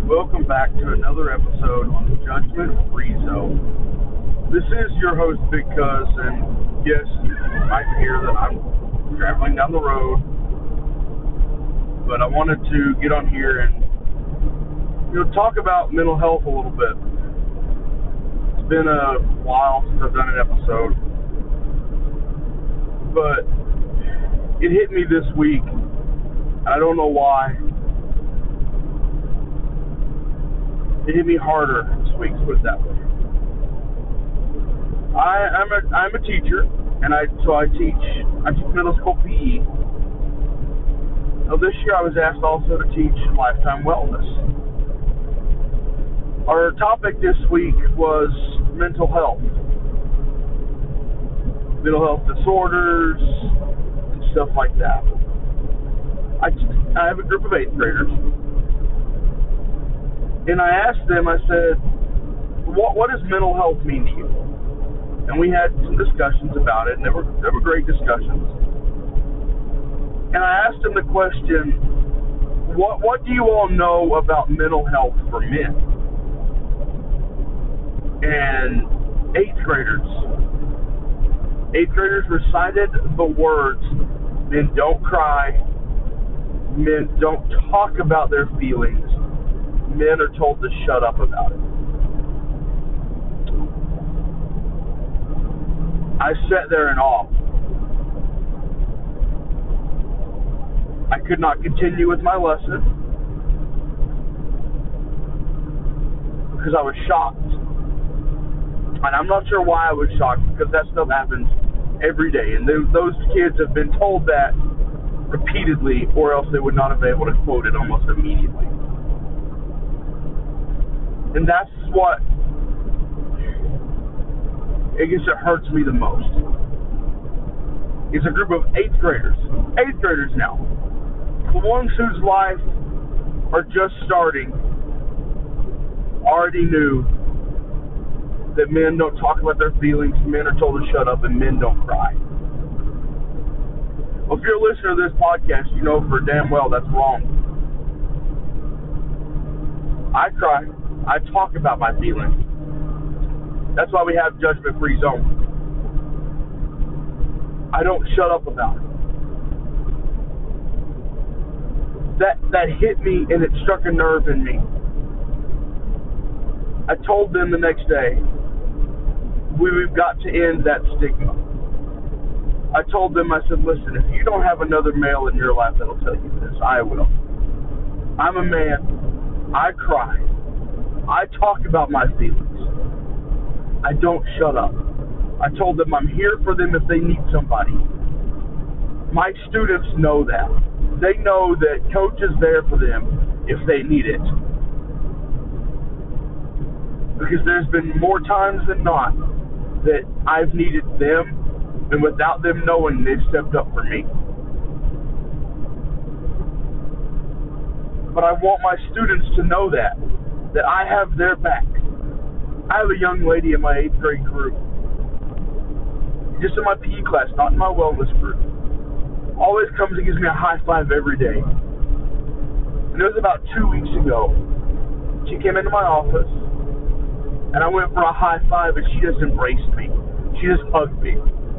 Welcome back to another episode on the Judgment Free Zone. This is your host, Big Cuz, and yes, you might hear that I'm traveling down the road, but I wanted to get on here and talk about mental health a little bit. It's been a while since I've done an episode, but it hit me this week. I don't know why. It hit me harder this week, put it that way. I'm a teacher, and I teach middle school PE. Now this year I was asked also to teach lifetime wellness. Our topic this week was mental health disorders, and stuff like that. I have a group of 8th graders. And I asked them, I said, what does mental health mean to you? And we had some discussions about it, and they were great discussions. And I asked them the question, what do you all know about mental health for men? And 8th graders recited the words, men don't cry, men don't talk about their feelings, men are told to shut up about it. I sat there in awe. I could not continue with my lesson because I was shocked. And I'm not sure why I was shocked, because that stuff happens every day. And those kids have been told that repeatedly, or else they would not have been able to quote it almost immediately. And that's what, I guess it hurts me the most. It's a group of 8th graders. 8th graders now. The ones whose life are just starting already knew that men don't talk about their feelings, men are told to shut up, and men don't cry. Well, if you're a listener to this podcast, you know for damn well that's wrong. I cry. I talk about my feelings. That's why we have Judgment Free Zone. I don't shut up about it. That hit me, and it struck a nerve in me. I told them the next day, we've got to end that stigma. I told them, I said, listen, if you don't have another male in your life that'll tell you this, I will. I'm a man. I cry. I talk about my feelings. I don't shut up. I told them I'm here for them if they need somebody. My students know that. They know that Coach is there for them if they need it. Because there's been more times than not that I've needed them, and without them knowing, they've stepped up for me. But I want my students to know that I have their back. I have a young lady in my 8th grade group, just in my PE class, not in my wellness group, always comes and gives me a high five every day. And it was about 2 weeks ago. She came into my office, and I went for a high five, and she just embraced me. She just hugged me.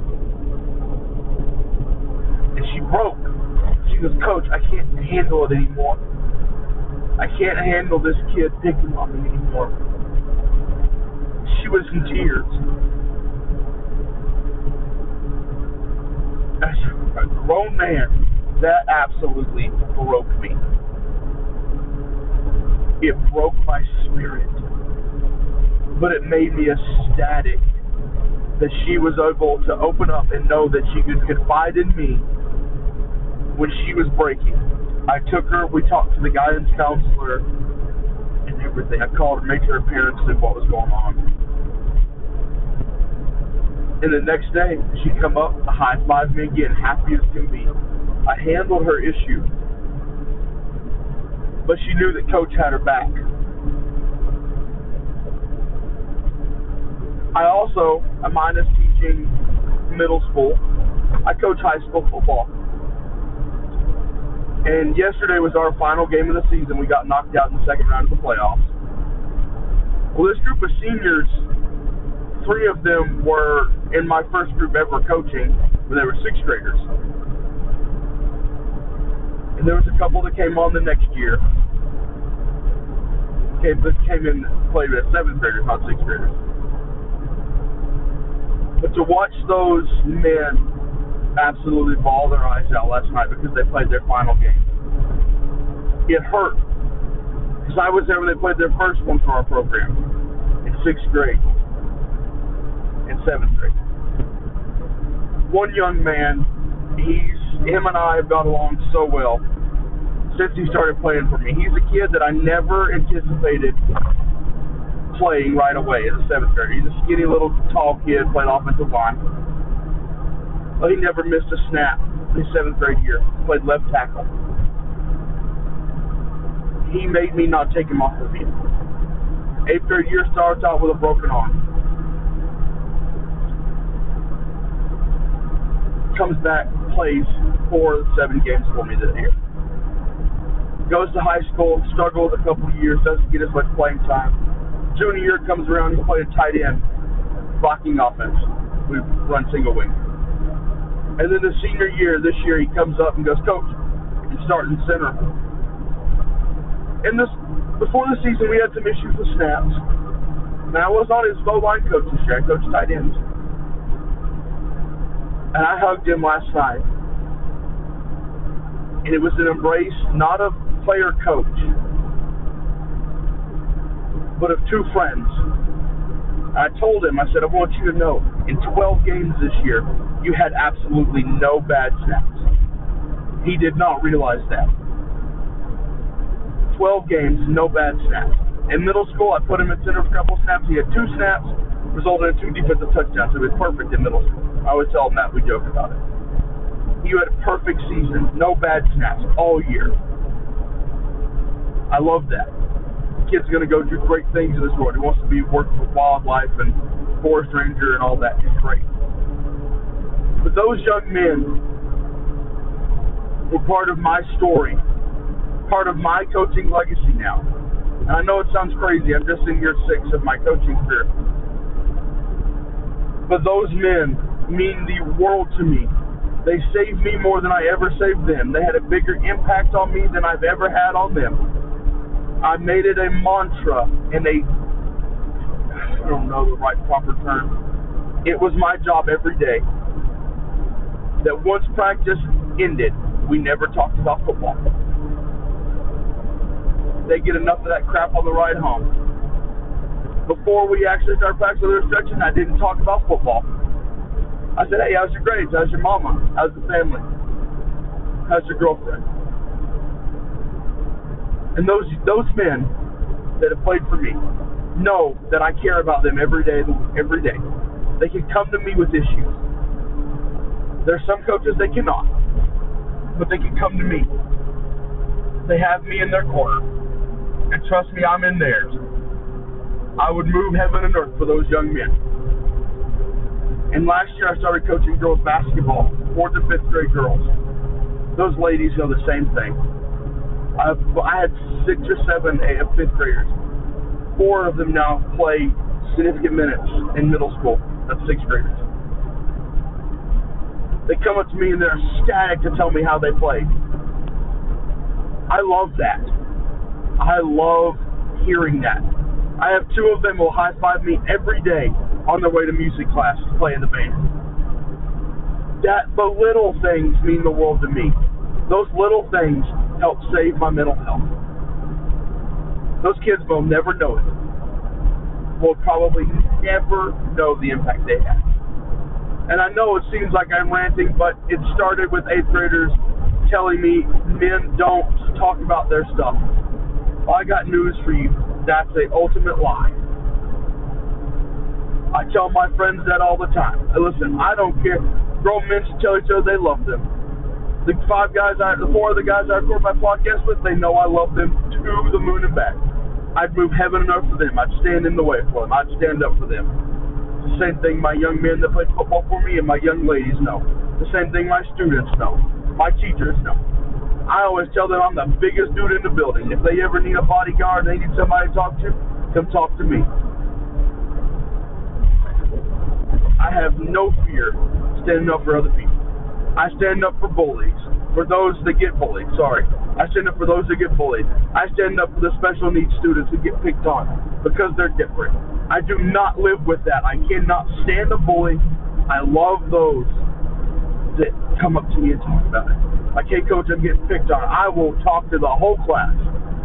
And she broke. She goes, Coach, I can't handle it anymore. I can't handle this kid picking on me anymore. She was in tears. As a grown man, that absolutely broke me. It broke my spirit. But it made me ecstatic that she was able to open up and know that she could confide in me when she was breaking. I took her, we talked to the guidance counselor and everything. I called her, made sure her parents knew what was going on. And the next day, she'd come up, high-five me again, happy as can be. I handled her issue. But she knew that Coach had her back. I also, mine is teaching middle school. I coach high school football. And yesterday was our final game of the season. We got knocked out in the second round of the playoffs. Well, this group of seniors, 3 of them were in my first group ever coaching when they were 6th graders. And there was a couple that came on the next year. Came in and played as 7th graders, not 6th graders. But to watch those men absolutely bawl their eyes out last night because they played their final game, it hurt. Because I was there when they played their first one for our program in 6th grade and 7th grade. One young man, him and I have got along so well since he started playing for me. He's a kid that I never anticipated playing right away as a 7th grader. He's a skinny little tall kid, played offensive line. But he never missed a snap his 7th grade year. Played left tackle. He made me not take him off the field. 8th grade year starts out with a broken arm. Comes back, plays 4 of 7 games for me this year. Goes to high school, struggled a couple of years, doesn't get as much playing time. Junior year comes around, he played tight end, blocking offense. We run single wing. And then the senior year, this year, he comes up and goes, Coach, you're starting center. And before the season, we had some issues with snaps. Now, I was on his goal-line coach this year. I coached tight ends. And I hugged him last night. And it was an embrace, not of player-coach, but of 2 friends. I told him, I said, I want you to know, in 12 games this year, you had absolutely no bad snaps. He did not realize that. 12 games, no bad snaps. In middle school, I put him at center for a couple snaps. He had 2 snaps, resulted in 2 defensive touchdowns. It was perfect in middle school. I always tell him that. We joke about it. He had a perfect season, no bad snaps all year. I love that. The kid's going to go do great things in this world. He wants to be working for wildlife and forest ranger and all that. It's great. But those young men were part of my story, part of my coaching legacy now. And I know it sounds crazy. I'm just in year 6 of my coaching career. But those men mean the world to me. They saved me more than I ever saved them. They had a bigger impact on me than I've ever had on them. I made it a mantra and I don't know the right proper term. It was my job every day that once practice ended, we never talked about football. They get enough of that crap on the ride home. Before we actually started practicing their stretching, I didn't talk about football. I said, hey, how's your grades? How's your mama? How's the family? How's your girlfriend? And those men that have played for me know that I care about them every day. They can come to me with issues. There's some coaches they cannot, but they can come to me. They have me in their corner. And trust me, I'm in theirs. I would move heaven and earth for those young men. And last year I started coaching girls basketball, 4th and 5th grade girls. Those ladies know the same thing. I had 6 or 7 5th graders. 4 of them now play significant minutes in middle school. That's 6th graders. They come up to me and they're ecstatic to tell me how they played. I love that. I love hearing that. I have 2 of them who will high-five me every day on their way to music class to play in the band. The little things mean the world to me. Those little things help save my mental health. Those kids will never know it. Will probably never know the impact they have. And I know it seems like I'm ranting, but it started with 8th graders telling me men don't talk about their stuff. Well, I got news for you. That's the ultimate lie. I tell my friends that all the time. Listen, I don't care. Grown men should tell each other they love them. The 4 of the guys I record my podcast with, they know I love them to the moon and back. I'd move heaven and earth for them. I'd stand in the way for them. I'd stand up for them. It's the same thing my young men that play football for me and my young ladies know. The same thing my students know. My teachers know. I always tell them I'm the biggest dude in the building. If they ever need a bodyguard, they need somebody to talk to, come talk to me. I have no fear standing up for other people. I stand up for bullies, for those that get bullied, sorry. I stand up for those that get bullied. I stand up for the special needs students who get picked on because they're different. I do not live with that. I cannot stand a bully. I love those that come up to me and talk about it. Like, hey, coach, I'm getting picked on. I will talk to the whole class.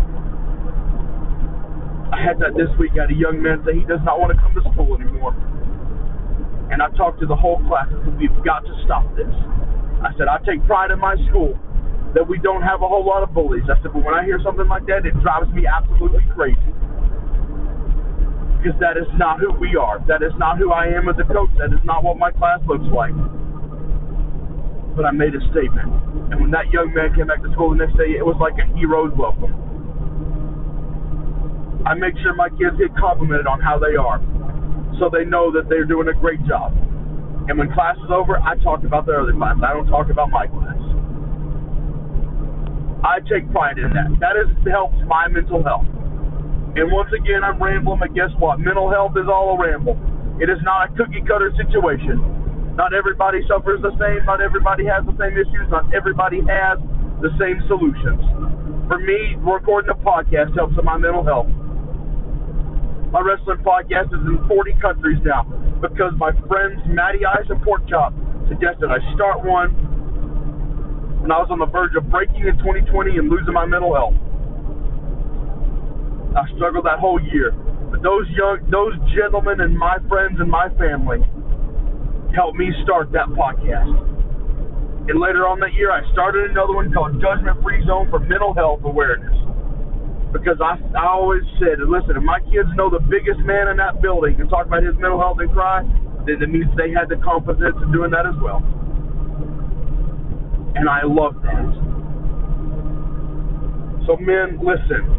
I had that this week. I had a young man say he does not want to come to school anymore. And I talked to the whole class and said, we've got to stop this. I said, I take pride in my school that we don't have a whole lot of bullies. I said, but when I hear something like that, it drives me absolutely crazy. Because that is not who we are. That is not who I am as a coach. That is not what my class looks like. But I made a statement. And when that young man came back to school the next day, it was like a hero's welcome. I make sure my kids get complimented on how they are, so they know that they're doing a great job. And when class is over, I talk about their other class. I don't talk about my class. I take pride in that. That has helped my mental health. And once again, I'm rambling, but guess what? Mental health is all a ramble. It is not a cookie-cutter situation. Not everybody suffers the same. Not everybody has the same issues. Not everybody has the same solutions. For me, recording a podcast helps with my mental health. My wrestling podcast is in 40 countries now because my friends Matty Ice and Pork Chop suggested I start one when I was on the verge of breaking in 2020 and losing my mental health. I struggled that whole year. But those gentlemen and my friends and my family helped me start that podcast. And later on that year, I started another one called Judgment Free Zone for Mental Health Awareness. Because I always said, listen, if my kids know the biggest man in that building and talk about his mental health and cry, then it means they had the confidence in doing that as well. And I love that. So men, listen.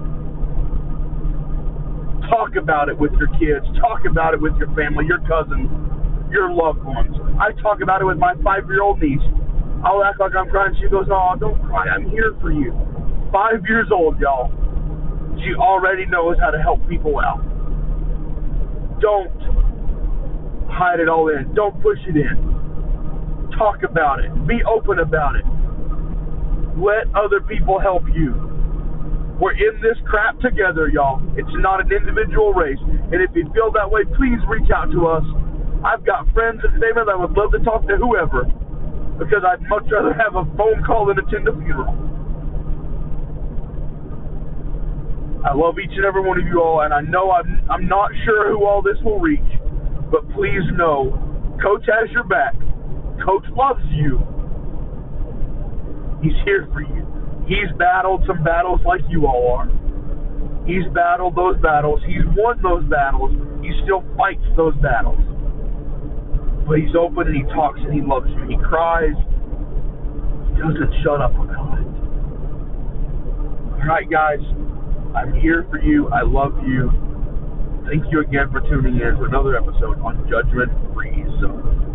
Talk about it with your kids. Talk about it with your family, your cousins, your loved ones. I talk about it with my 5-year-old niece. I'll act like I'm crying. She goes, oh, don't cry. I'm here for you. 5 years old, y'all. She already knows how to help people out. Don't hide it all in. Don't push it in. Talk about it. Be open about it. Let other people help you. We're in this crap together, y'all. It's not an individual race. And if you feel that way, please reach out to us. I've got friends and family that would love to talk to whoever, because I'd much rather have a phone call than attend a funeral. I love each and every one of you all, and I know I'm not sure who all this will reach, but please know, Coach has your back. Coach loves you. He's here for you. He's battled some battles like you all are. He's battled those battles. He's won those battles. He still fights those battles. But he's open and he talks and he loves you. He cries. He doesn't shut up about it. All right, guys. I'm here for you. I love you. Thank you again for tuning in to another episode on Judgment Free Zone.